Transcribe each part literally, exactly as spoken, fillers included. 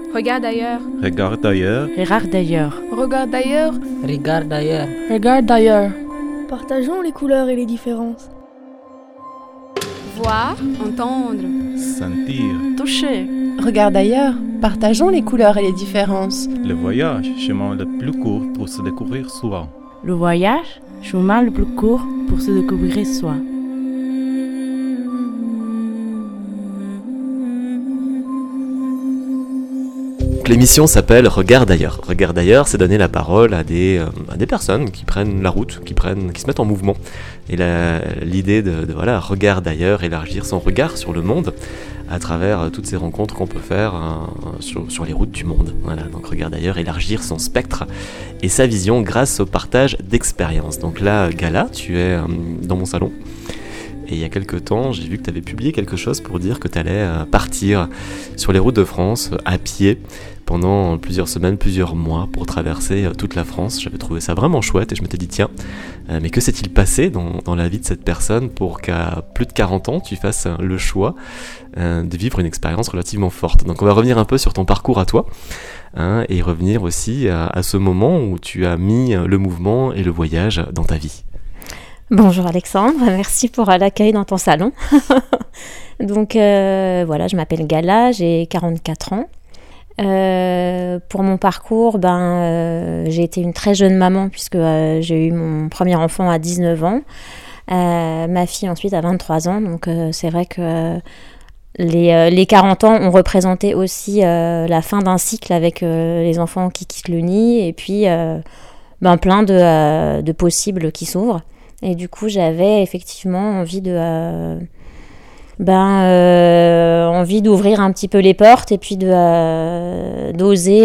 Regarde ailleurs. Regarde ailleurs. Regarde ailleurs. Regarde ailleurs. Regarde ailleurs. Regarde ailleurs. Partageons les couleurs et les différences. Voir, entendre. Sentir. Toucher. Regarde ailleurs. Partageons les couleurs et les différences. Le voyage, chemin le plus court pour se découvrir soi. Le voyage, chemin le plus court pour se découvrir soi. L'émission s'appelle Regarde ailleurs. Regarde ailleurs, c'est donner la parole à des, euh, à des personnes qui prennent la route, qui, prennent, qui se mettent en mouvement. Et la, l'idée de, de voilà, Regarde ailleurs, élargir son regard sur le monde à travers euh, toutes ces rencontres qu'on peut faire euh, sur, sur les routes du monde. Voilà, donc Regarde ailleurs, élargir son spectre et sa vision grâce au partage d'expériences. Donc là, Gala, tu es euh, dans mon salon. Et il y a quelques temps, j'ai vu que tu avais publié quelque chose pour dire que tu allais euh, partir sur les routes de France euh, à pied pendant plusieurs semaines, plusieurs mois pour traverser euh, toute la France. J'avais trouvé ça vraiment chouette et je m'étais dit tiens, euh, mais que s'est-il passé dans, dans la vie de cette personne pour qu'à plus de quarante ans, tu fasses euh, le choix euh, de vivre une expérience relativement forte. Donc on va revenir un peu sur ton parcours à toi hein, et revenir aussi à, à ce moment où tu as mis le mouvement et le voyage dans ta vie. Bonjour Alexandre, merci pour l'accueil dans ton salon. Donc euh, voilà, je m'appelle Gala, j'ai quarante-quatre ans. Euh, pour mon parcours, ben, euh, j'ai été une très jeune maman puisque euh, j'ai eu mon premier enfant à dix-neuf ans, euh, ma fille ensuite à vingt-trois ans. Donc euh, c'est vrai que euh, les, euh, les quarante ans ont représenté aussi euh, la fin d'un cycle avec euh, les enfants qui quittent le nid et puis euh, ben, plein de, euh, de possibles qui s'ouvrent. Et du coup, j'avais effectivement envie de, euh, ben, euh, envie d'ouvrir un petit peu les portes et puis de, euh, d'oser,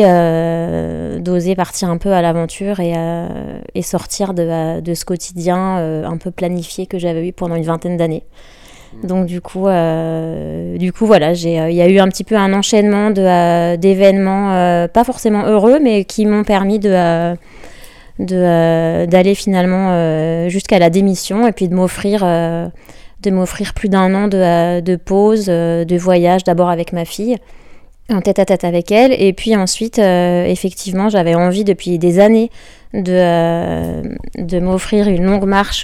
euh, d'oser partir un peu à l'aventure et, euh, et sortir de, de ce quotidien euh, un peu planifié que j'avais eu pendant une vingtaine d'années. Donc du coup, euh, du coup voilà, j'ai, il y a eu un petit peu un enchaînement de, euh, d'événements, euh, pas forcément heureux, mais qui m'ont permis de... Euh, De, euh, d'aller finalement euh, jusqu'à la démission et puis de m'offrir, euh, de m'offrir plus d'un an de, euh, de pause, euh, de voyage, d'abord avec ma fille, en tête-à-tête avec elle, et puis ensuite, euh, effectivement, j'avais envie depuis des années de, euh, de m'offrir une longue marche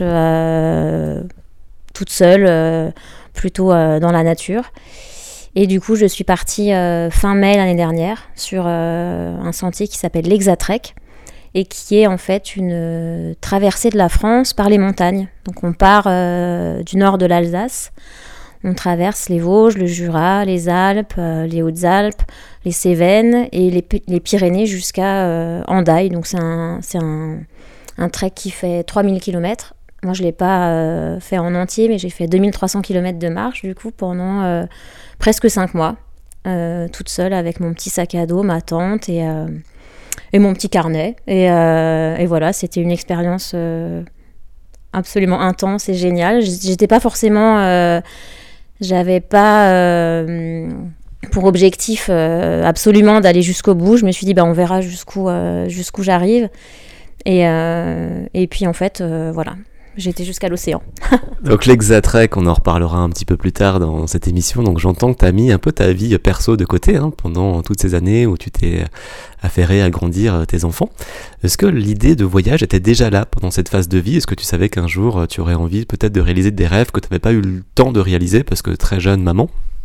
euh, toute seule, euh, plutôt euh, dans la nature. Et du coup, je suis partie euh, fin mai l'année dernière sur euh, un sentier qui s'appelle l'Hexatrek, et qui est en fait une euh, traversée de la France par les montagnes. Donc on part euh, du nord de l'Alsace, on traverse les Vosges, le Jura, les Alpes, euh, les Hautes-Alpes, les Cévennes et les, les Pyrénées jusqu'à euh, Hendaye. Donc c'est, un, c'est un, un trek qui fait trois mille kilomètres. Moi je ne l'ai pas euh, fait en entier, mais j'ai fait deux mille trois cents kilomètres de marche du coup pendant euh, presque cinq mois, euh, toute seule avec mon petit sac à dos, ma tente et... Euh, et mon petit carnet. Et, euh, et voilà, c'était une expérience euh, absolument intense et géniale. J'étais pas forcément... Euh, j'avais pas euh, pour objectif euh, absolument d'aller jusqu'au bout. Je me suis dit, bah, on verra jusqu'où, euh, jusqu'où j'arrive. Et, euh, et puis, en fait, euh, voilà, j'étais jusqu'à l'océan. Donc l'Hexatrek, on en reparlera un petit peu plus tard dans cette émission. Donc j'entends que tu as mis un peu ta vie perso de côté hein, pendant toutes ces années où tu t'es affairé à grandir tes enfants. Est-ce que l'idée de voyage était déjà là pendant cette phase de vie ? Est-ce que tu savais qu'un jour tu aurais envie peut-être de réaliser des rêves que tu n'avais pas eu le temps de réaliser parce que très jeune maman ?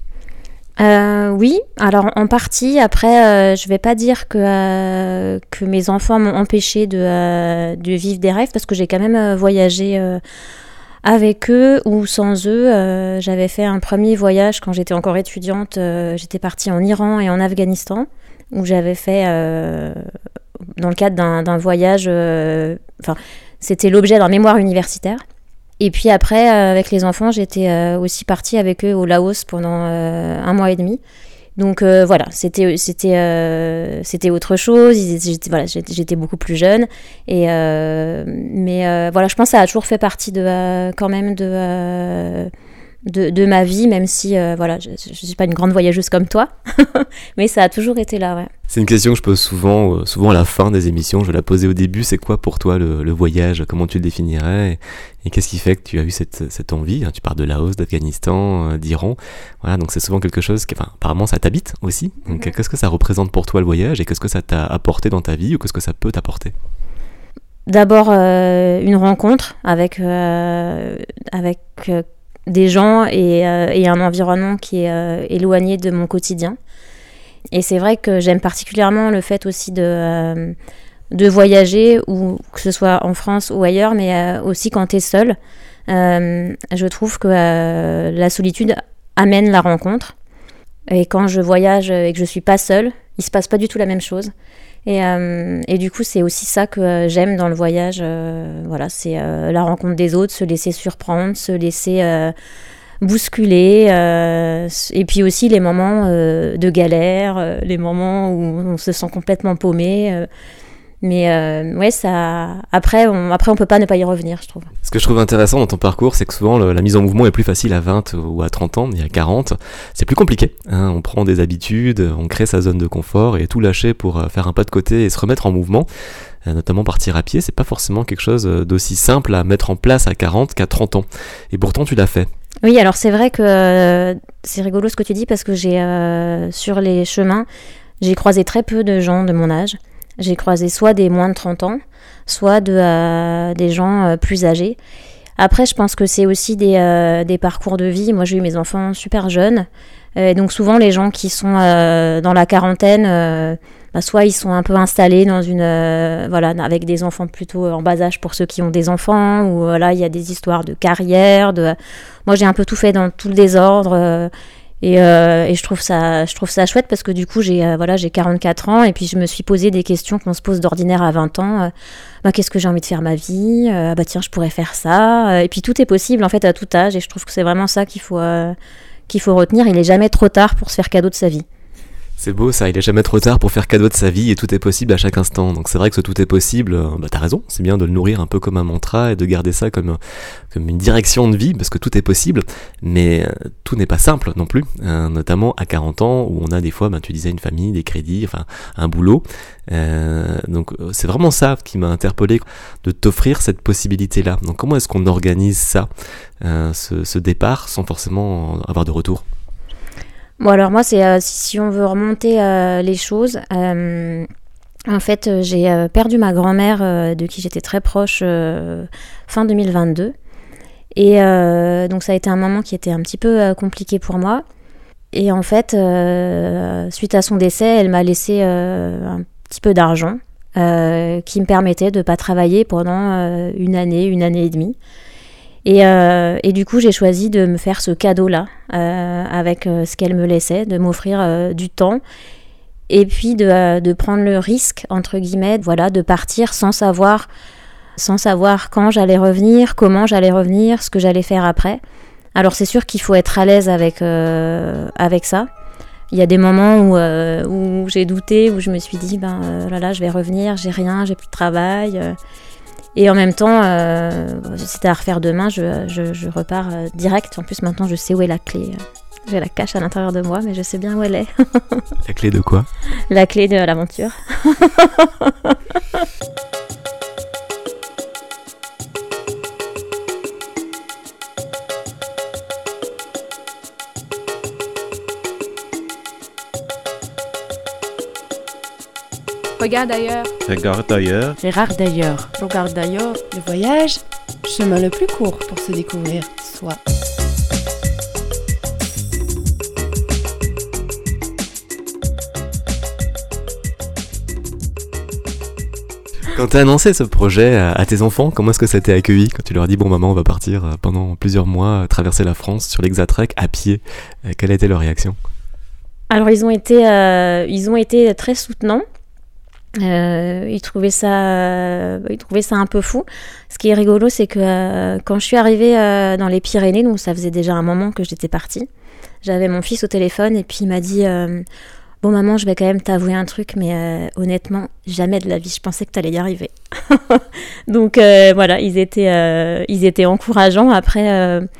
Euh, oui, alors en partie. Après, euh, je vais pas dire que euh, que mes enfants m'ont empêché de euh, de vivre des rêves parce que j'ai quand même euh, voyagé euh, avec eux ou sans eux. Euh, j'avais fait un premier voyage quand j'étais encore étudiante. Euh, j'étais partie en Iran et en Afghanistan où j'avais fait euh, dans le cadre d'un, d'un voyage. Euh, enfin, c'était l'objet d'un mémoire universitaire. Et puis après, euh, avec les enfants, j'étais euh, aussi partie avec eux au Laos pendant euh, un mois et demi. Donc euh, voilà, c'était c'était euh, c'était autre chose. J'étais, voilà, j'étais, j'étais beaucoup plus jeune. Et euh, mais euh, voilà, je pense que ça a toujours fait partie de euh, quand même de euh, de, de ma vie, même si euh, voilà, je ne suis pas une grande voyageuse comme toi, mais ça a toujours été là. Ouais. C'est une question que je pose souvent, euh, souvent à la fin des émissions. Je vais la poser au début. C'est quoi pour toi le, le voyage ? Comment tu le définirais ? Et, et qu'est-ce qui fait que tu as eu cette, cette envie ? Tu parles de Laos, d'Afghanistan, euh, d'Iran. Voilà, donc c'est souvent quelque chose qui, enfin, apparemment, ça t'habite aussi. Donc, mm-hmm. Qu'est-ce que ça représente pour toi le voyage et qu'est-ce que ça t'a apporté dans ta vie ou qu'est-ce que ça peut t'apporter ? D'abord, euh, une rencontre avec euh, avec euh, des gens et, euh, et un environnement qui est euh, éloigné de mon quotidien. Et c'est vrai que j'aime particulièrement le fait aussi de, euh, de voyager, ou que ce soit en France ou ailleurs, mais euh, aussi quand tu es seul. Euh, je trouve que euh, la solitude amène la rencontre. Et quand je voyage et que je suis pas seule, il se passe pas du tout la même chose. Et, euh, et du coup, c'est aussi ça que euh, j'aime dans le voyage. Euh, voilà, c'est euh, la rencontre des autres, se laisser surprendre, se laisser euh, bousculer. Euh, et puis aussi les moments euh, de galère, euh, les moments où on se sent complètement paumé. Euh, mais euh, ouais, ça. Après, on, après, on peut pas ne pas y revenir, je trouve. Ce que je trouve intéressant dans ton parcours, c'est que souvent le, la mise en mouvement est plus facile à vingt ou à trente ans, il y a quarante. C'est plus compliqué. Hein, on prend des habitudes, on crée sa zone de confort et tout lâcher pour faire un pas de côté et se remettre en mouvement. Notamment partir à pied, c'est pas forcément quelque chose d'aussi simple à mettre en place à quarante qu'à trente ans. Et pourtant, tu l'as fait. Oui, alors c'est vrai que euh, c'est rigolo ce que tu dis parce que j'ai euh, sur les chemins, j'ai croisé très peu de gens de mon âge. J'ai croisé soit des moins de trente ans, soit de, euh, des gens euh, plus âgés. Après, je pense que c'est aussi des, euh, des parcours de vie. Moi, j'ai eu mes enfants super jeunes. Euh, donc souvent, les gens qui sont euh, dans la quarantaine, euh, bah, soit ils sont un peu installés dans une, euh, voilà, avec des enfants plutôt en bas âge pour ceux qui ont des enfants, ou voilà, il y a des histoires de carrière. De... Moi, j'ai un peu tout fait dans tout le désordre. Euh, Et, euh, et je trouve ça, je trouve ça chouette parce que du coup, j'ai, euh, voilà, j'ai quarante-quatre ans et puis je me suis posé des questions qu'on se pose d'ordinaire à vingt ans. Euh, bah, qu'est-ce que j'ai envie de faire ma vie ? euh, Bah tiens, je pourrais faire ça. Et puis tout est possible en fait à tout âge et je trouve que c'est vraiment ça qu'il faut, euh, qu'il faut retenir. Il n'est jamais trop tard pour se faire cadeau de sa vie. C'est beau ça, il est jamais trop tard pour faire cadeau de sa vie et tout est possible à chaque instant. Donc c'est vrai que ce tout est possible, bah t'as raison, c'est bien de le nourrir un peu comme un mantra et de garder ça comme, comme une direction de vie parce que tout est possible, mais euh, tout n'est pas simple non plus, euh, notamment à quarante ans où on a des fois, bah, tu disais une famille, des crédits, enfin un boulot. Euh, donc c'est vraiment ça qui m'a interpellé, de t'offrir cette possibilité-là. Donc comment est-ce qu'on organise ça, euh, ce, ce départ sans forcément avoir de retour ? Bon alors moi c'est euh, si on veut remonter euh, les choses, euh, en fait euh, j'ai euh, perdu ma grand-mère euh, de qui j'étais très proche euh, fin deux mille vingt-deux et euh, donc ça a été un moment qui était un petit peu euh, compliqué pour moi et en fait euh, suite à son décès elle m'a laissé euh, un petit peu d'argent euh, qui me permettait de pas travailler pendant euh, une année, une année et demie. Et, euh, et du coup, j'ai choisi de me faire ce cadeau-là euh, avec euh, ce qu'elle me laissait, de m'offrir euh, du temps et puis de, euh, de prendre le risque, entre guillemets, voilà, de partir sans savoir, sans savoir quand j'allais revenir, comment j'allais revenir, ce que j'allais faire après. Alors c'est sûr qu'il faut être à l'aise avec, euh, avec ça. Il y a des moments où, euh, où j'ai douté, où je me suis dit, ben euh, là là, je vais revenir, j'ai rien, j'ai plus de travail. Euh, Et en même temps, euh, si c'était à refaire demain, je, je, je repars euh, direct. En plus, maintenant, je sais où est la clé. J'ai la cache à l'intérieur de moi, mais je sais bien où elle est. La clé de quoi ? La clé de l'aventure. Regarde ailleurs. Regarde ailleurs. Regarde d'ailleurs. Regarde d'ailleurs. Le voyage, chemin le plus court pour se découvrir soi. Quand tu as annoncé ce projet à, à tes enfants, comment est-ce que ça a été accueilli quand tu leur as dit « Bon maman, on va partir pendant plusieurs mois, traverser la France sur l'Exatrek à pied ». Quelle a été leur réaction ? Alors ils ont été, euh, ils ont été très soutenants. Euh, ils trouvaient ça, euh, ils trouvaient ça un peu fou. Ce qui est rigolo, c'est que euh, quand je suis arrivée euh, dans les Pyrénées, donc ça faisait déjà un moment que j'étais partie, j'avais mon fils au téléphone et puis il m'a dit euh, « Bon maman, je vais quand même t'avouer un truc, mais euh, honnêtement, jamais de la vie, je pensais que t'allais y arriver. » Donc euh, voilà, ils étaient, euh, ils étaient encourageants. Après, euh,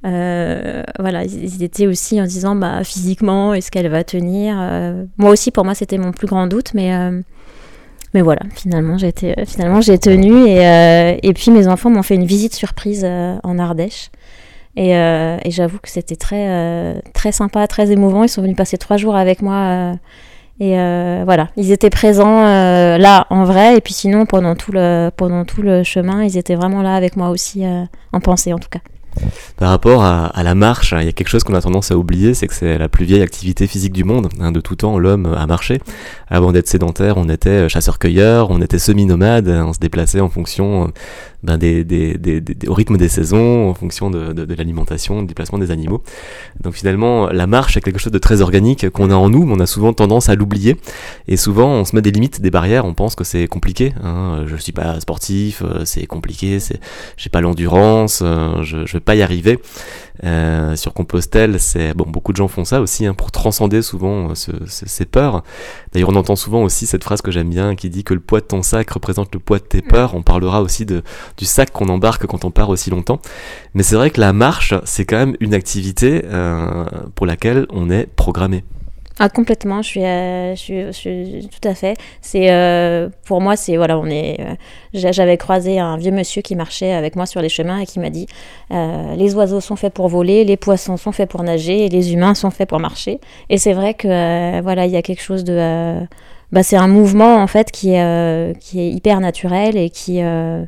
Euh, voilà, ils étaient aussi en disant bah, physiquement, est-ce qu'elle va tenir euh, Moi aussi, pour moi, c'était mon plus grand doute, mais, euh, mais voilà, finalement, j'ai, été, finalement, j'ai tenu. Et, euh, et puis, mes enfants m'ont fait une visite surprise euh, en Ardèche. Et, euh, et j'avoue que c'était très, euh, très sympa, très émouvant. Ils sont venus passer trois jours avec moi. Euh, et euh, voilà, ils étaient présents euh, là, en vrai. Et puis sinon, pendant tout le, pendant tout le chemin, ils étaient vraiment là avec moi aussi, euh, en pensée en tout cas. Par rapport à, à la marche, il y a quelque chose qu'on a tendance à oublier, c'est que c'est la plus vieille activité physique du monde. Hein, de tout temps, l'homme a marché. Avant d'être sédentaire, on était chasseur-cueilleur, on était semi-nomade, on se déplaçait en fonction ben, des, des, des, des, au rythme des saisons, en fonction de, de, de l'alimentation, du déplacement des animaux. Donc finalement, la marche est quelque chose de très organique qu'on a en nous, mais on a souvent tendance à l'oublier. Et souvent, on se met des limites, des barrières, on pense que c'est compliqué. Hein, je suis pas sportif, c'est compliqué, c'est, j'ai pas l'endurance, je, je vais pas y arriver. Euh, sur Compostelle, c'est bon, beaucoup de gens font ça aussi hein, pour transcender souvent ce, ce, ces peurs. D'ailleurs, on entend souvent aussi cette phrase que j'aime bien qui dit que le poids de ton sac représente le poids de tes peurs. On parlera aussi de, du sac qu'on embarque quand on part aussi longtemps. Mais c'est vrai que la marche, c'est quand même une activité euh, pour laquelle on est programmé. Ah, complètement, je suis, euh, je suis, je suis tout à fait. C'est, euh, pour moi, c'est, voilà, on est, euh, j'avais croisé un vieux monsieur qui marchait avec moi sur les chemins et qui m'a dit euh, les oiseaux sont faits pour voler, les poissons sont faits pour nager et les humains sont faits pour marcher. Et c'est vrai que, euh, voilà, il y a quelque chose de... Euh, bah, c'est un mouvement, en fait, qui est, euh, qui est hyper naturel et qui... Euh,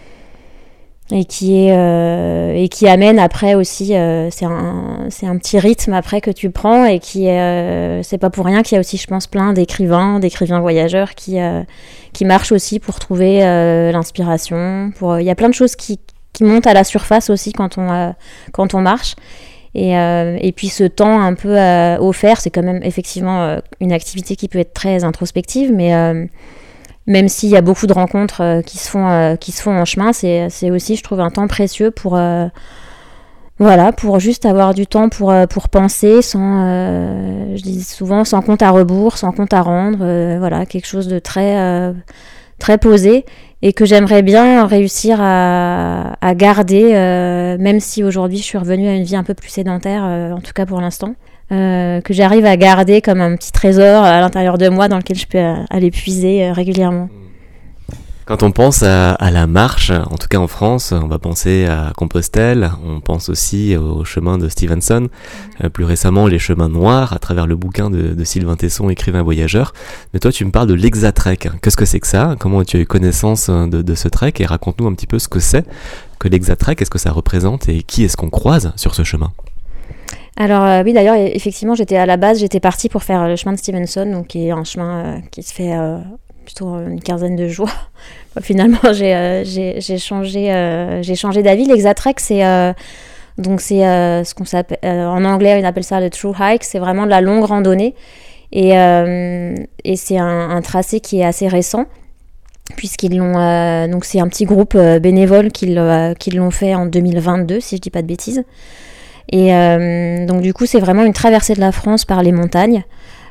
et qui est euh, et qui amène après aussi euh, c'est un c'est un petit rythme après que tu prends et qui est euh, c'est pas pour rien qu'il y a aussi je pense plein d'écrivains d'écrivains voyageurs qui euh, qui marchent aussi pour trouver euh, l'inspiration pour il y a plein de choses qui qui montent à la surface aussi quand on euh, quand on marche et euh, et puis ce temps un peu euh, offert c'est quand même effectivement euh, une activité qui peut être très introspective mais euh, même s'il y a beaucoup de rencontres euh, qui, se font, euh, qui se font en chemin, c'est, c'est aussi, je trouve, un temps précieux pour, euh, voilà, pour juste avoir du temps pour, euh, pour penser, sans, euh, je dis souvent, sans compte à rebours, sans compte à rendre, euh, voilà, quelque chose de très, euh, très posé et que j'aimerais bien réussir à, à garder, euh, même si aujourd'hui je suis revenue à une vie un peu plus sédentaire, euh, en tout cas pour l'instant. Euh, que j'arrive à garder comme un petit trésor à l'intérieur de moi dans lequel je peux euh, aller puiser euh, régulièrement. Quand on pense à, à la marche, en tout cas en France, on va penser à Compostelle, on pense aussi au chemin de Stevenson, mmh. euh, plus récemment les chemins noirs à travers le bouquin de, de Sylvain Tesson, écrivain voyageur. Mais toi tu me parles de l'Hexatrek, qu'est-ce que c'est que ça ? Comment tu as eu connaissance de, de ce trek et raconte-nous un petit peu ce que c'est que l'Hexatrek, qu'est-ce que ça représente et qui est-ce qu'on croise sur ce chemin ? Alors euh, oui, d'ailleurs, effectivement, j'étais à la base, j'étais partie pour faire le chemin de Stevenson, donc qui est un chemin euh, qui se fait euh, plutôt une quinzaine de jours. Finalement, j'ai, euh, j'ai, j'ai changé, euh, j'ai changé d'avis. L'Hexatrek, c'est euh, donc c'est euh, ce qu'on s'appelle euh, en anglais, on appelle ça le true hike. C'est vraiment de la longue randonnée et euh, et c'est un, un tracé qui est assez récent. Puisqu'ils l'ont, euh, donc c'est un petit groupe euh, bénévole qui, euh, qui l'ont fait en deux mille vingt-deux, si je dis pas de bêtises. Et euh, donc du coup c'est vraiment une traversée de la France par les montagnes,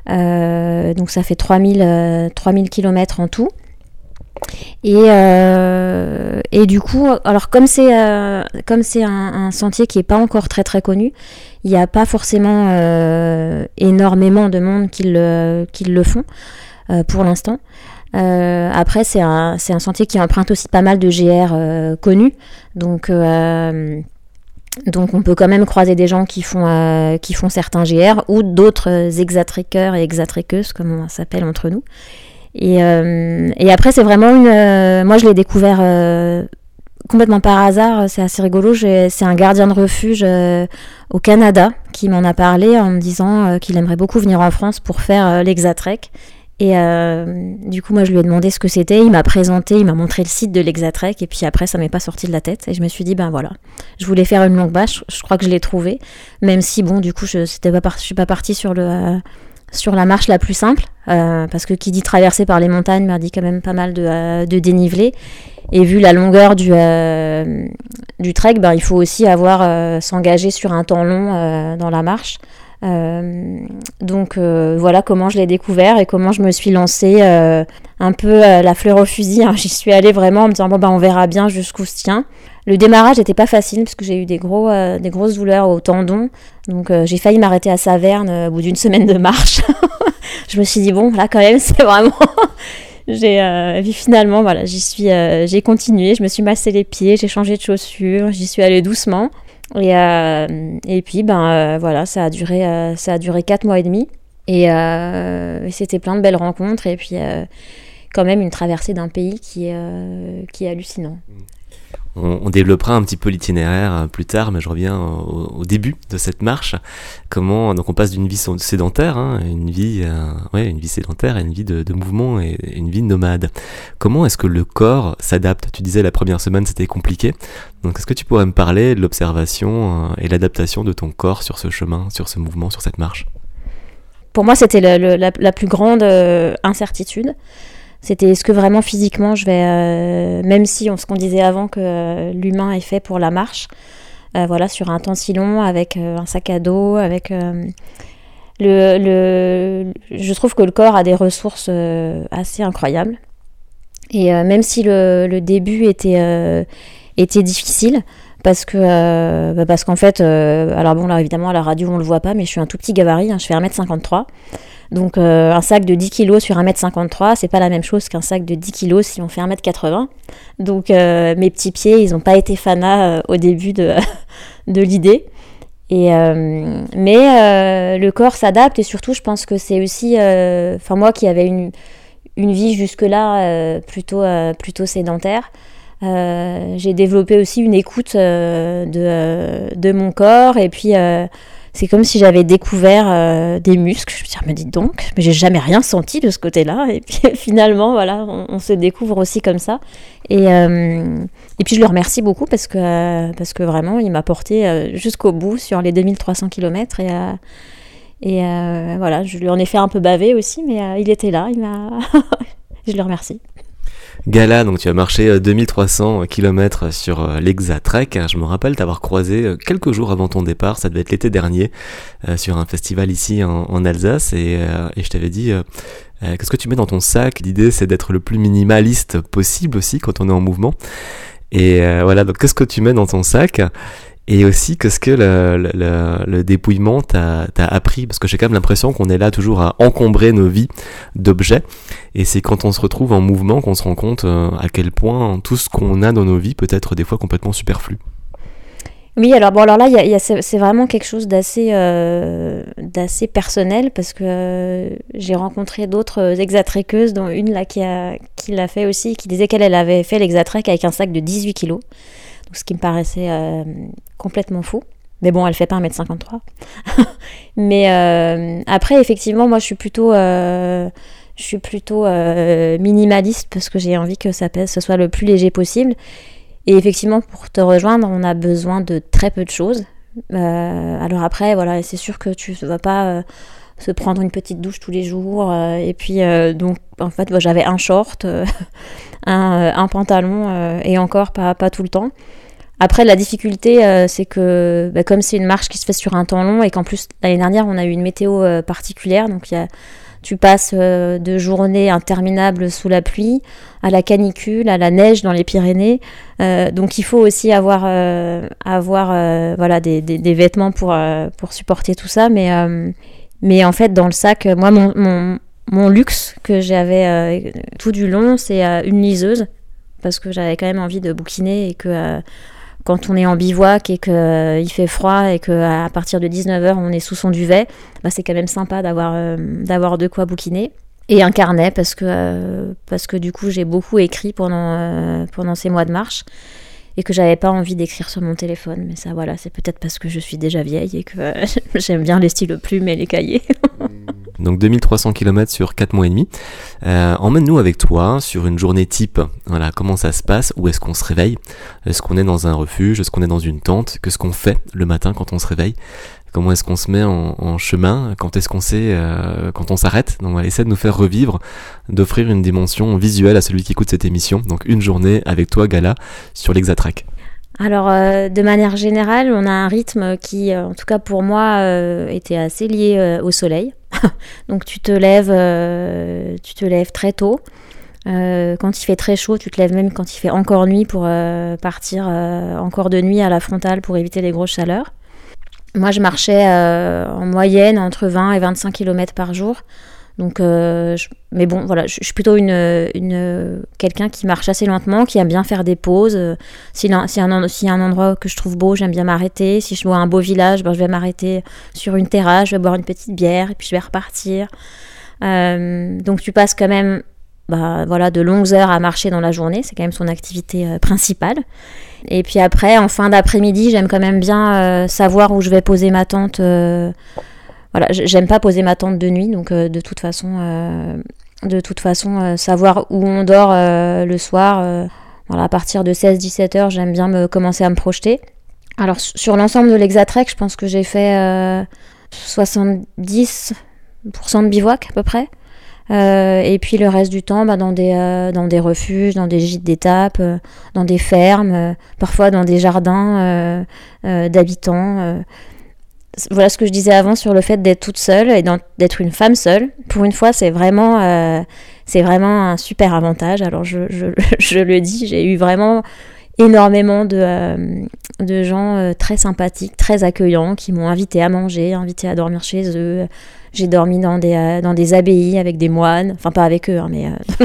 euh, donc ça fait trois mille kilomètres en tout. Et, euh, et du coup, alors comme c'est, euh, comme c'est un, un sentier qui n'est pas encore très très connu, il n'y a pas forcément euh, énormément de monde qui le, qui le font euh, pour l'instant. Euh, après c'est un, c'est un sentier qui emprunte aussi pas mal de G R euh, connus, donc... Euh, Donc on peut quand même croiser des gens qui font, euh, qui font certains G R ou d'autres euh, hexatrekkers et hexatrekkeuses comme on s'appelle entre nous. Et, euh, et après c'est vraiment une... Euh, moi je l'ai découvert euh, complètement par hasard, c'est assez rigolo. J'ai, c'est un gardien de refuge euh, au Canada qui m'en a parlé en me disant euh, qu'il aimerait beaucoup venir en France pour faire euh, l'Hexatrek. Et euh, du coup, moi, je lui ai demandé ce que c'était. Il m'a présenté, il m'a montré le site de l'Hexatrek. Et puis après, ça m'est pas sorti de la tête. Et je me suis dit, ben voilà, je voulais faire une longue bâche. Je crois que je l'ai trouvé. Même si, bon, du coup, je c'était pas par, je suis pas partie sur le euh, sur la marche la plus simple, euh, parce que qui dit traverser par les montagnes m'a dit quand même pas mal de, euh, de dénivelé. Et vu la longueur du euh, du trek, ben il faut aussi avoir euh, s'engager sur un temps long euh, dans la marche. Euh, donc euh, voilà comment je l'ai découvert et comment je me suis lancée euh, un peu euh, la fleur au fusil. Hein. J'y suis allée vraiment en me disant bon bah on verra bien jusqu'où se tient. Le démarrage n'était pas facile parce que j'ai eu des, gros, euh, des grosses douleurs au tendon. Donc euh, j'ai failli m'arrêter à Saverne euh, au bout d'une semaine de marche. Je me suis dit bon là quand même c'est vraiment... j'ai euh, finalement voilà j'y suis euh, j'ai continué, je me suis massé les pieds, j'ai changé de chaussures, j'y suis allée doucement. Et, euh, et puis, ben, euh, voilà, ça a duré, euh, ça a duré quatre mois et demi. Et, euh, et c'était plein de belles rencontres. Et puis, euh, quand même, une traversée d'un pays qui est, euh, qui est hallucinant. On, on développera un petit peu l'itinéraire plus tard, mais je reviens au, au début de cette marche. Comment, donc on passe d'une vie sédentaire, hein, une vie, euh, ouais, une vie sédentaire à une vie de, de mouvement et une vie nomade. Comment est-ce que le corps s'adapte ? Tu disais la première semaine c'était compliqué. Donc est-ce que tu pourrais me parler de l'observation et l'adaptation de ton corps sur ce chemin, sur ce mouvement, sur cette marche ? Pour moi, c'était le, le, la, la plus grande euh, incertitude. C'était est-ce que vraiment physiquement je vais, euh, même si on, ce qu'on disait avant que euh, l'humain est fait pour la marche, euh, voilà, sur un temps si long, avec euh, un sac à dos, avec euh, le, le, je trouve que le corps a des ressources euh, assez incroyables. Et euh, même si le, le début était, euh, était difficile, parce que euh, bah parce qu'en fait, euh, alors bon là évidemment à la radio on le voit pas, mais je suis un tout petit gabarit, hein, je fais un mètre cinquante-trois. Donc euh, un sac de dix kilos sur un mètre cinquante-trois, c'est pas la même chose qu'un sac de dix kilos si on fait un mètre quatre-vingts. Donc euh, mes petits pieds, ils ont pas été fanas euh, au début de, de l'idée. Et, euh, mais euh, le corps s'adapte et surtout je pense que c'est aussi, enfin euh, moi qui avais une, une vie jusque-là euh, plutôt, euh, plutôt sédentaire, euh, j'ai développé aussi une écoute euh, de, euh, de mon corps et puis... Euh, c'est comme si j'avais découvert euh, des muscles. Je me dis, me dis donc, mais j'ai jamais rien senti de ce côté-là. Et puis finalement, voilà, on, on se découvre aussi comme ça. Et, euh, et puis je le remercie beaucoup parce que, euh, parce que vraiment, il m'a porté euh, jusqu'au bout sur les deux mille trois cents kilomètres. Et, euh, et euh, voilà, je lui en ai fait un peu baver aussi, mais euh, il était là. Il m'a... je le remercie. Gala, donc tu as marché deux mille trois cents kilomètres sur l'Exatrek. Je me rappelle t'avoir croisé quelques jours avant ton départ, ça devait être l'été dernier, euh, sur un festival ici en, en Alsace, et, euh, et je t'avais dit euh, euh, qu'est-ce que tu mets dans ton sac ? L'idée c'est d'être le plus minimaliste possible aussi quand on est en mouvement. Et euh, voilà, donc qu'est-ce que tu mets dans ton sac ? Et aussi, qu'est-ce que le, le, le, le dépouillement t'a, t'a appris ? Parce que j'ai quand même l'impression qu'on est là toujours à encombrer nos vies d'objets. Et c'est quand on se retrouve en mouvement qu'on se rend compte euh, à quel point tout ce qu'on a dans nos vies peut être des fois complètement superflu. Oui, alors bon, alors là, y a, y a, c'est, c'est vraiment quelque chose d'assez, euh, d'assez personnel parce que euh, j'ai rencontré d'autres exatrekeuses, dont une là qui, a, qui l'a fait aussi, qui disait qu'elle elle avait fait l'exatrek avec un sac de dix-huit kilos. Donc, ce qui me paraissait euh, complètement fou. Mais bon, elle fait pas un mètre cinquante-trois. Mais euh, après, effectivement, moi, je suis plutôt, euh, je suis plutôt euh, minimaliste parce que j'ai envie que ça pèse, ce soit le plus léger possible. Et effectivement, pour te rejoindre, on a besoin de très peu de choses. Euh, alors après, voilà, c'est sûr que tu ne vas pas euh, se prendre une petite douche tous les jours. Euh, et puis, euh, donc, en fait, moi, j'avais un short, euh, un, un pantalon, euh, et encore pas, pas tout le temps. Après, la difficulté, euh, c'est que bah, comme c'est une marche qui se fait sur un temps long et qu'en plus, l'année dernière, on a eu une météo euh, particulière, donc y a, tu passes euh, de journées interminables sous la pluie à la canicule, à la neige dans les Pyrénées. Euh, donc, il faut aussi avoir, euh, avoir euh, voilà, des, des, des vêtements pour, euh, pour supporter tout ça. Mais, euh, mais en fait, dans le sac, moi, mon, mon, mon luxe que j'avais euh, tout du long, c'est euh, une liseuse parce que j'avais quand même envie de bouquiner et que... Euh, quand on est en bivouac et qu'il euh, fait froid et qu'à partir de dix-neuf heures, on est sous son duvet, bah, c'est quand même sympa d'avoir, euh, d'avoir de quoi bouquiner. Et un carnet, parce que, euh, parce que du coup, j'ai beaucoup écrit pendant, euh, pendant ces mois de marche et que j'avais pas envie d'écrire sur mon téléphone. Mais ça, voilà, c'est peut-être parce que je suis déjà vieille et que euh, j'aime bien les stylos plumes et les cahiers. Donc deux mille trois cents kilomètres sur quatre mois et demi. Euh, emmène-nous avec toi sur une journée type. Voilà, comment ça se passe ? Où est-ce qu'on se réveille ? Est-ce qu'on est dans un refuge ? Est-ce qu'on est dans une tente ? Qu'est-ce qu'on fait le matin quand on se réveille ? Comment est-ce qu'on se met en, en chemin ? Quand est-ce qu'on sait euh, quand on s'arrête ? Donc on va essayer de nous faire revivre, d'offrir une dimension visuelle à celui qui écoute cette émission. Donc une journée avec toi, Gala, sur l'Exatrek. Alors, euh, de manière générale, on a un rythme qui, euh, en tout cas pour moi, euh, était assez lié euh, au soleil. Donc, tu te lèves, euh, tu te lèves très tôt. Euh, quand il fait très chaud, tu te lèves même quand il fait encore nuit pour euh, partir euh, encore de nuit à la frontale pour éviter les grosses chaleurs. Moi, je marchais euh, en moyenne entre vingt et vingt-cinq kilomètres par jour. Donc, euh, je, mais bon, voilà, je, je suis plutôt une, une, quelqu'un qui marche assez lentement, qui aime bien faire des pauses. S'il y a, s'il y a un, s'il y a un endroit que je trouve beau, j'aime bien m'arrêter. Si je vois un beau village, ben, je vais m'arrêter sur une terrasse, je vais boire une petite bière et puis je vais repartir. Euh, donc, tu passes quand même bah, voilà, de longues heures à marcher dans la journée. C'est quand même son activité euh, principale. Et puis après, en fin d'après-midi, j'aime quand même bien euh, savoir où je vais poser ma tente. Euh, voilà, j'aime pas poser ma tente de nuit, donc euh, de toute façon, euh, de toute façon euh, savoir où on dort euh, le soir. Euh, voilà, à partir de seize à dix-sept heures, j'aime bien me, commencer à me projeter. Alors sur l'ensemble de l'Exatrek, je pense que j'ai fait euh, soixante-dix pour cent de bivouac à peu près. Euh, et puis le reste du temps bah, dans, des, euh, dans des refuges, dans des gîtes d'étape, euh, dans des fermes, euh, parfois dans des jardins euh, euh, d'habitants. Euh. Voilà ce que je disais avant sur le fait d'être toute seule et d'être une femme seule. Pour une fois, c'est vraiment, euh, c'est vraiment un super avantage. Alors je, je, je le dis, j'ai eu vraiment énormément de, euh, de gens euh, très sympathiques, très accueillants, qui m'ont invité à manger, invité à dormir chez eux. J'ai dormi dans des, euh, dans des abbayes avec des moines, enfin pas avec eux, hein, mais... Euh...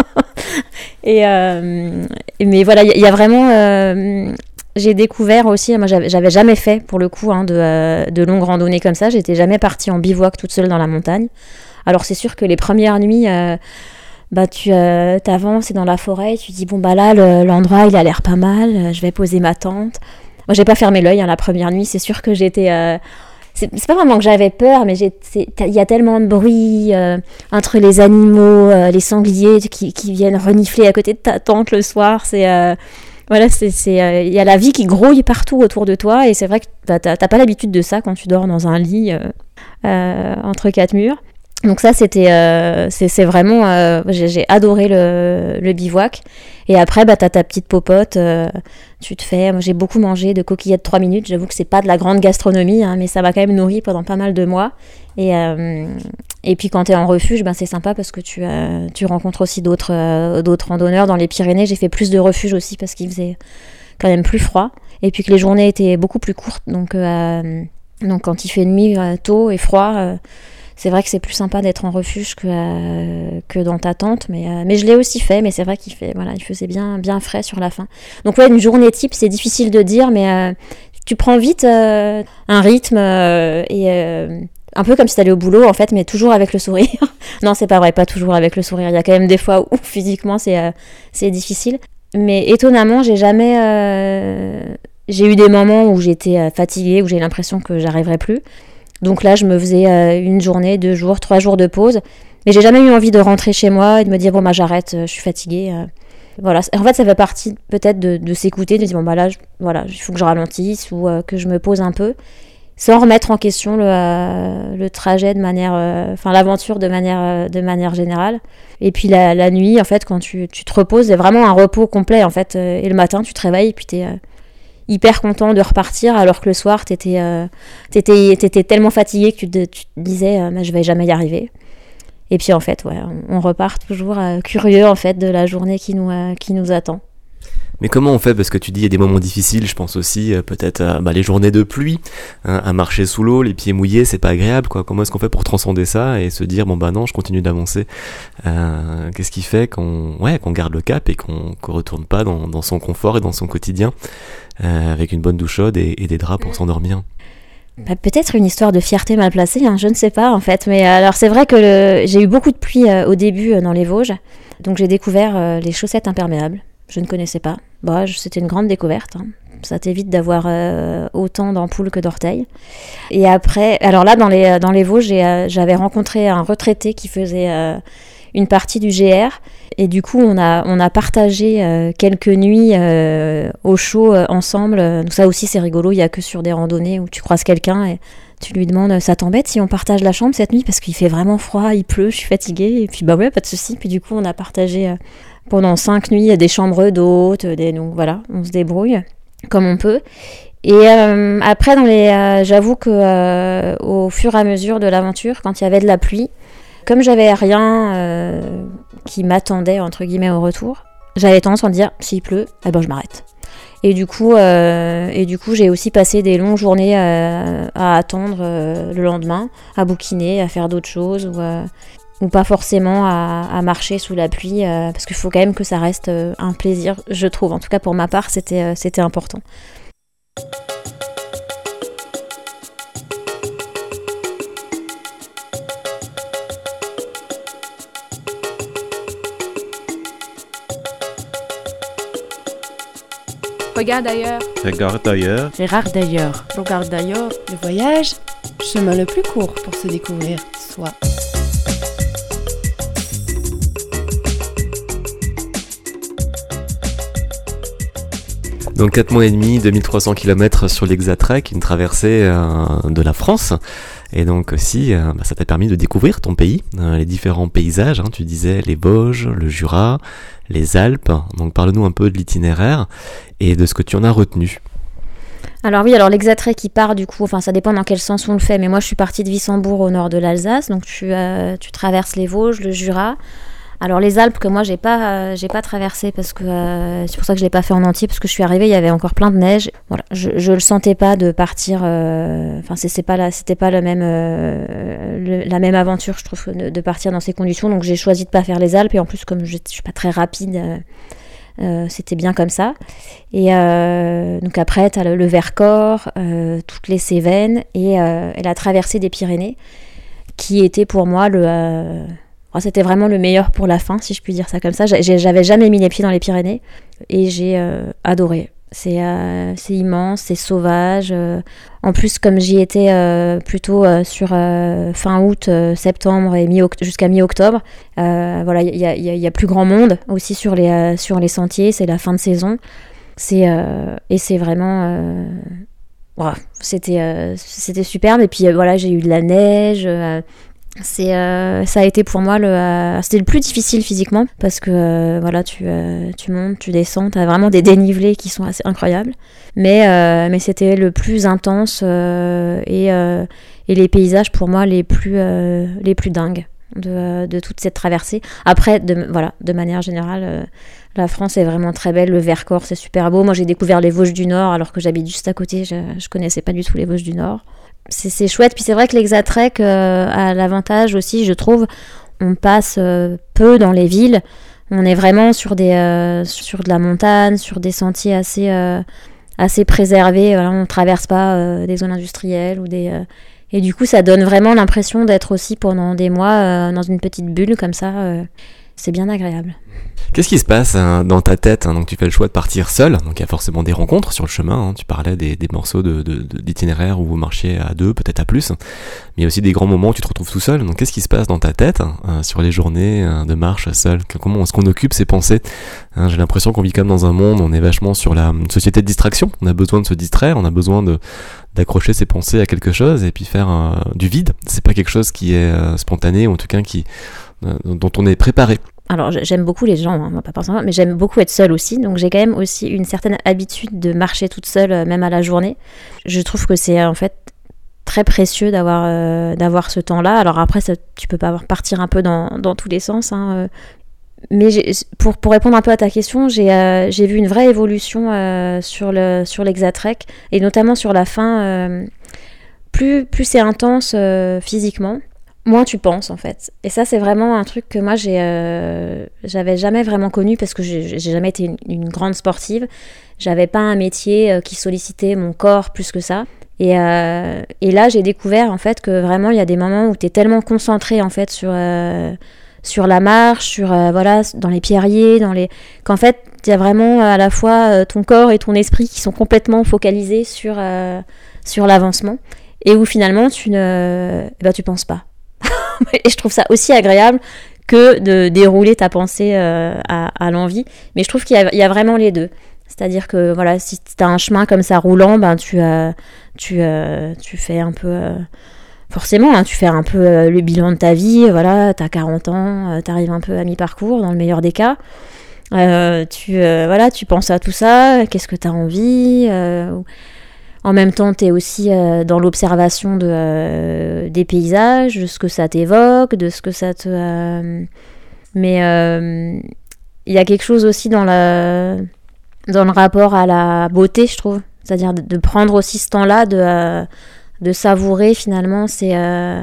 et, euh, mais voilà, il y, y a vraiment... Euh, j'ai découvert aussi, moi j'avais, j'avais jamais fait pour le coup hein, de, euh, de longues randonnées comme ça, j'étais jamais partie en bivouac toute seule dans la montagne. Alors c'est sûr que les premières nuits... Euh, bah tu euh, t'avances dans la forêt, tu dis bon bah là le, l'endroit il a l'air pas mal, je vais poser ma tente. Moi j'ai pas fermé l'œil hein, la première nuit, c'est sûr que j'étais euh, c'est, c'est pas vraiment que j'avais peur, mais il y a tellement de bruit euh, entre les animaux, euh, les sangliers qui, qui viennent renifler à côté de ta tente le soir, c'est euh, voilà c'est c'est il euh, y a la vie qui grouille partout autour de toi et c'est vrai que bah, t'as, t'as pas l'habitude de ça quand tu dors dans un lit euh, euh, entre quatre murs. Donc ça c'était euh, c'est, c'est vraiment euh, j'ai, j'ai adoré le, le bivouac et après bah t'as ta petite popote euh, tu te fais moi j'ai beaucoup mangé de coquillettes trois minutes, j'avoue que c'est pas de la grande gastronomie hein, mais ça m'a quand même nourri pendant pas mal de mois et euh, et puis quand t'es en refuge ben c'est sympa parce que tu euh, tu rencontres aussi d'autres euh, d'autres randonneurs dans les Pyrénées. J'ai fait plus de refuges aussi parce qu'il faisait quand même plus froid et puis que les journées étaient beaucoup plus courtes donc euh, donc quand il fait nuit euh, tôt et froid euh, c'est vrai que c'est plus sympa d'être en refuge que, euh, que dans ta tente, mais, euh, mais je l'ai aussi fait, mais c'est vrai qu'il fait, voilà, il faisait bien, bien frais sur la fin. Donc ouais, une journée type, c'est difficile de dire, mais euh, tu prends vite euh, un rythme euh, et euh, un peu comme si t'allais au boulot en fait, mais toujours avec le sourire. Non, c'est pas vrai, pas toujours avec le sourire. Il y a quand même des fois où physiquement c'est, euh, c'est difficile. Mais étonnamment, j'ai jamais... Euh, j'ai eu des moments où j'étais euh, fatiguée, où j'ai l'impression que j'arriverais plus. Donc là, je me faisais euh, une journée, deux jours, trois jours de pause. Mais j'ai jamais eu envie de rentrer chez moi et de me dire, bon, bah j'arrête, je suis fatiguée. Euh, voilà. En fait, ça fait partie peut-être de, de s'écouter, de dire, bon, bah là, je, voilà, il faut que je ralentisse ou euh, que je me pose un peu, sans remettre en question le, euh, le trajet de manière... Enfin, euh, l'aventure de manière, euh, de manière générale. Et puis la, la nuit, en fait, quand tu, tu te reposes, c'est vraiment un repos complet, en fait. Euh, et le matin, tu te réveilles et puis t'es... Euh, hyper content de repartir alors que le soir t'étais, euh, t'étais, t'étais tellement fatigué que tu te, tu te disais euh, je vais jamais y arriver et puis en fait ouais, on, on repart toujours euh, curieux en fait de la journée qui nous, euh, qui nous attend. Mais comment on fait, parce que tu dis il y a des moments difficiles, je pense aussi euh, peut-être à bah, les journées de pluie, hein, à marcher sous l'eau, les pieds mouillés, c'est pas agréable quoi. Comment est-ce qu'on fait pour transcender ça et se dire bon bah non, je continue d'avancer. euh, Qu'est-ce qui fait qu'on, ouais, qu'on garde le cap et qu'on ne retourne pas dans, dans son confort et dans son quotidien euh, avec une bonne douche chaude et, et des draps pour s'endormir? Bah, peut-être une histoire de fierté mal placée, hein, je ne sais pas en fait. Mais alors c'est vrai que le, j'ai eu beaucoup de pluie euh, au début euh, dans les Vosges, donc j'ai découvert euh, les chaussettes imperméables. Je ne connaissais pas. Bah, c'était une grande découverte. Hein. Ça t'évite d'avoir euh, autant d'ampoules que d'orteils. Et après, alors là, dans les, dans les Vosges, j'ai, euh, j'avais rencontré un retraité qui faisait euh, une partie du G R. Et du coup, on a, on a partagé euh, quelques nuits euh, au chaud euh, ensemble. Donc ça aussi, c'est rigolo. Il n'y a que sur des randonnées où tu croises quelqu'un et tu lui demandes, ça t'embête si on partage la chambre cette nuit parce qu'il fait vraiment froid, il pleut, je suis fatiguée. Et puis bah ouais, pas de souci. Puis du coup, on a partagé... Euh, pendant cinq nuits, il y a des chambres d'hôtes, des, donc voilà, on se débrouille. comme on peut. Et euh, après, dans les, euh, j'avoue que euh, au fur et à mesure de l'aventure, quand il y avait de la pluie, comme j'avais rien euh, qui m'attendait entre guillemets au retour, j'avais tendance à me dire s'il pleut, eh ben je m'arrête. Et du coup, euh, et du coup, j'ai aussi passé des longues journées euh, à attendre euh, le lendemain, à bouquiner, à faire d'autres choses ou, euh, ou pas forcément à, à marcher sous la pluie, euh, parce qu'il faut quand même que ça reste euh, un plaisir, je trouve. En tout cas, pour ma part, c'était, euh, c'était important. Regarde ailleurs. Regarde ailleurs. Gérard d'ailleurs. Regarde d'ailleurs. Le voyage, chemin le plus court pour se découvrir soi. Donc quatre mois et demi, deux mille trois cents kilomètres sur l'Hexatrek, une traversée euh, de la France. Et donc aussi, euh, bah, ça t'a permis de découvrir ton pays, euh, les différents paysages, hein, tu disais les Vosges, le Jura, les Alpes. Donc parle-nous un peu de l'itinéraire et de ce que tu en as retenu. Alors oui, alors l'Hexatrek qui part du coup, enfin ça dépend dans quel sens on le fait, mais moi je suis partie de Wissembourg au nord de l'Alsace, donc tu, euh, tu traverses les Vosges, le Jura. Alors les Alpes que moi j'ai pas euh, j'ai pas traversé parce que euh, c'est pour ça que je l'ai pas fait en entier, parce que je suis arrivée, il y avait encore plein de neige. Voilà, je je le sentais pas de partir, euh, enfin c'est c'est pas la c'était pas le même euh, le, la même aventure, je trouve, de, de partir dans ces conditions. Donc j'ai choisi de pas faire les Alpes, et en plus comme je, je suis pas très rapide, euh, euh, c'était bien comme ça. Et euh, donc après t'as le, le Vercors, euh, toutes les Cévennes et, euh, et la traversée des Pyrénées, qui était pour moi le euh, Oh, c'était vraiment le meilleur pour la fin, si je puis dire ça comme ça. J'ai, j'avais jamais mis les pieds dans les Pyrénées et j'ai euh, adoré. C'est, euh, c'est immense, c'est sauvage. Euh, en plus, comme j'y étais euh, plutôt euh, sur euh, fin août, euh, septembre et mi jusqu'à mi-octobre, euh, voilà, il y a, y, a, y a plus grand monde aussi sur les, euh, sur les sentiers. C'est la fin de saison. C'est, euh, et c'est vraiment... Euh, wow, c'était, euh, c'était superbe. Et puis euh, voilà, j'ai eu de la neige... Euh, C'est, euh, ça a été pour moi le, euh, c'était le plus difficile physiquement parce que euh, voilà, tu, euh, tu montes, tu descends, tu as vraiment des dénivelés qui sont assez incroyables. Mais, euh, mais c'était le plus intense euh, et, euh, et les paysages pour moi les plus, euh, les plus dingues de, de toute cette traversée. Après, de, voilà, de manière générale, euh, la France est vraiment très belle. Le Vercors, c'est super beau. Moi, j'ai découvert les Vosges du Nord alors que j'habite juste à côté. Je ne connaissais pas du tout les Vosges du Nord. C'est, c'est chouette. Puis c'est vrai que l'Hexatrek euh, a l'avantage aussi, je trouve, on passe euh, peu dans les villes. On est vraiment sur, des, euh, sur de la montagne, sur des sentiers assez, euh, assez préservés. Voilà, on ne traverse pas euh, des zones industrielles. Ou des, euh, et du coup, ça donne vraiment l'impression d'être aussi pendant des mois euh, dans une petite bulle comme ça. Euh, c'est bien agréable. Qu'est-ce qui se passe hein, dans ta tête hein, donc tu fais le choix de partir seul, donc il y a forcément des rencontres sur le chemin, hein, tu parlais des, des morceaux de, de, de, d'itinéraire où vous marchiez à deux, peut-être à plus, mais il y a aussi des grands moments où tu te retrouves tout seul, donc qu'est-ce qui se passe dans ta tête hein, sur les journées hein, de marche seul? Comment est-ce qu'on occupe ses pensées hein? J'ai l'impression qu'on vit comme dans un monde, on est vachement sur la une société de distraction, on a besoin de se distraire, on a besoin de d'accrocher ses pensées à quelque chose et puis faire euh, du vide, c'est pas quelque chose qui est euh, spontané, ou en tout cas qui, euh, dont on est préparé. Alors j'aime beaucoup les gens, hein, moi pas personnellement, mais j'aime beaucoup être seule aussi, donc j'ai quand même aussi une certaine habitude de marcher toute seule, euh, même à la journée. Je trouve que c'est en fait très précieux d'avoir, euh, d'avoir ce temps-là. Alors après, ça, tu peux pas partir un peu dans, dans tous les sens, hein, euh, mais j'ai, pour, pour répondre un peu à ta question, j'ai, euh, j'ai vu une vraie évolution euh, sur, le, sur l'Hexatrek, et notamment sur la fin. Euh, plus, plus c'est intense euh, physiquement, moins tu penses en fait. Et ça, c'est vraiment un truc que moi j'ai euh, j'avais jamais vraiment connu, parce que j'ai, j'ai jamais été une, une grande sportive. J'avais pas un métier euh, qui sollicitait mon corps plus que ça. Et, euh, et là, j'ai découvert en fait que vraiment il y a des moments où t'es tellement concentré en fait sur euh, sur la marche, sur euh, voilà, dans les pierriers, dans les qu'en fait il y a vraiment à la fois euh, ton corps et ton esprit qui sont complètement focalisés sur euh, sur l'avancement, et où finalement tu ne eh ben, tu penses pas. Et je trouve ça aussi agréable que de dérouler ta pensée euh, à, à l'envie. Mais je trouve qu'il y a, il y a vraiment les deux. C'est-à-dire que voilà, si tu as un chemin comme ça roulant, ben, tu, euh, tu, euh, tu fais un peu... Euh, forcément, hein, tu fais un peu euh, le bilan de ta vie. Voilà, tu as quarante ans, euh, tu arrives un peu à mi-parcours, dans le meilleur des cas. Euh, tu, euh, voilà, tu penses à tout ça, qu'est-ce que tu as envie. Euh, en même temps, tu es aussi euh, dans l'observation de, euh, des paysages, de ce que ça t'évoque, de ce que ça te... Euh... Mais il euh, y a quelque chose aussi dans, la, dans le rapport à la beauté, je trouve. C'est-à-dire de, de prendre aussi ce temps-là, de, euh, de savourer finalement ces... Euh,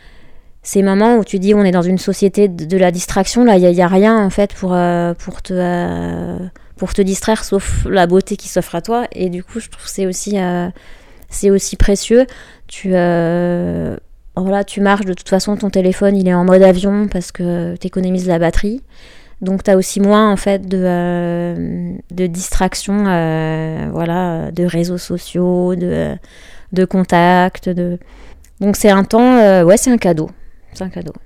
ces moments où tu dis on est dans une société de, de la distraction, là il n'y a, a rien en fait pour, euh, pour, te, euh, pour te distraire sauf la beauté qui s'offre à toi, et du coup je trouve que c'est aussi, euh, c'est aussi précieux. Tu, euh, voilà, tu marches, de toute façon ton téléphone il est en mode avion parce que tu économises la batterie, donc tu as aussi moins en fait de, euh, de distraction, euh, voilà, de réseaux sociaux, de, de contacts, de... donc c'est un temps, euh, ouais c'est un cadeau. C'est un cadeau.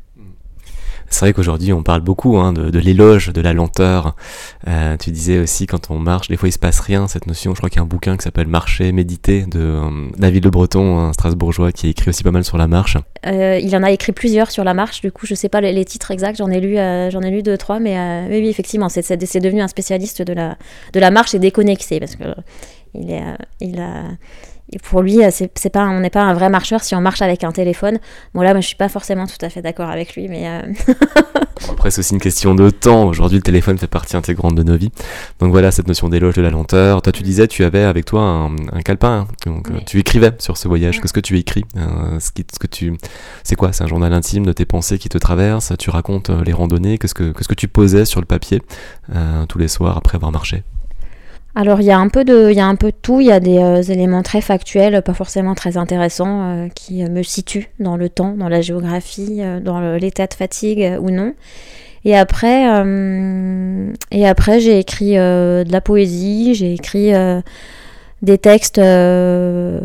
C'est vrai qu'aujourd'hui on parle beaucoup hein, de, de l'éloge, de la lenteur. Euh, tu disais aussi quand on marche, des fois il se passe rien, cette notion. Je crois qu'il y a un bouquin qui s'appelle Marcher, méditer de euh, David Le Breton, un strasbourgeois qui a écrit aussi pas mal sur la marche. Euh, il en a écrit plusieurs sur la marche, du coup je sais pas les, les titres exacts, j'en ai lu, euh, j'en ai lu deux trois, mais euh, oui, oui effectivement c'est, c'est, c'est devenu un spécialiste de la, de la marche et déconnecté parce que euh, il est, euh, il a Et pour lui, c'est, c'est pas, on n'est pas un vrai marcheur si on marche avec un téléphone. Bon là, moi, je suis pas forcément tout à fait d'accord avec lui, mais... Euh... Après, c'est aussi une question de temps. Aujourd'hui, le téléphone fait partie intégrante de nos vies. Donc voilà, cette notion d'éloge de la lenteur. Toi, tu disais, tu avais avec toi un, un calepin. Hein. Donc, oui. euh, tu écrivais sur ce voyage. Oui. Qu'est-ce que tu écris euh, ce qui, ce que tu... C'est quoi? C'est un journal intime de tes pensées qui te traversent? Tu racontes euh, les randonnées? Qu'est-ce que, qu'est-ce que tu posais sur le papier euh, tous les soirs après avoir marché? Alors il y a un peu de, il y a un peu de tout, il y a des euh, éléments très factuels, pas forcément très intéressants, euh, qui euh, me situent dans le temps, dans la géographie, euh, dans le, l'état de fatigue euh, ou non. Et après, euh, et après j'ai écrit euh, de la poésie, j'ai écrit euh, des textes, euh,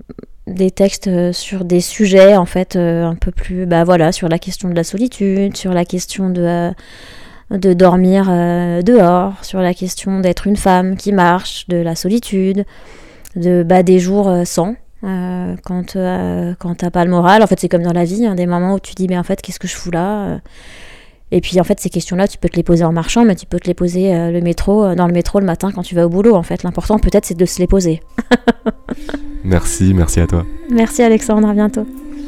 des textes sur des sujets en fait euh, un peu plus, bah voilà, sur la question de la solitude, sur la question de euh, de dormir euh, dehors, sur la question d'être une femme qui marche, de la solitude, de bah, des jours euh, sans, euh, quand, euh, quand t'as pas le moral. En fait, c'est comme dans la vie, hein, des moments où tu dis, mais en fait, qu'est-ce que je fous là? Et puis, en fait, ces questions-là, tu peux te les poser en marchant, mais tu peux te les poser euh, le métro, euh, dans le métro le matin quand tu vas au boulot. En fait, l'important, peut-être, c'est de se les poser. Merci, merci à toi. Merci Alexandre, à bientôt.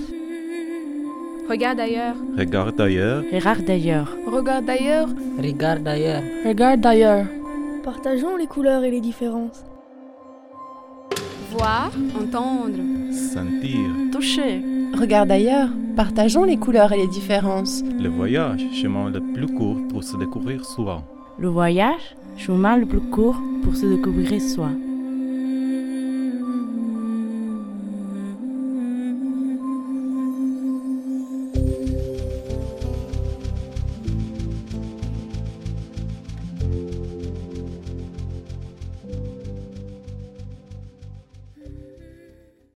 Regarde ailleurs. Regarde ailleurs. Regarde d'ailleurs. Regarde d'ailleurs. Regarde d'ailleurs. Regarde d'ailleurs. Partageons les couleurs et les différences. Voir, entendre. Sentir. Toucher. Regarde d'ailleurs. Partageons les couleurs et les différences. Le voyage, chemin le plus court pour se découvrir soi. Le voyage, chemin le plus court pour se découvrir soi.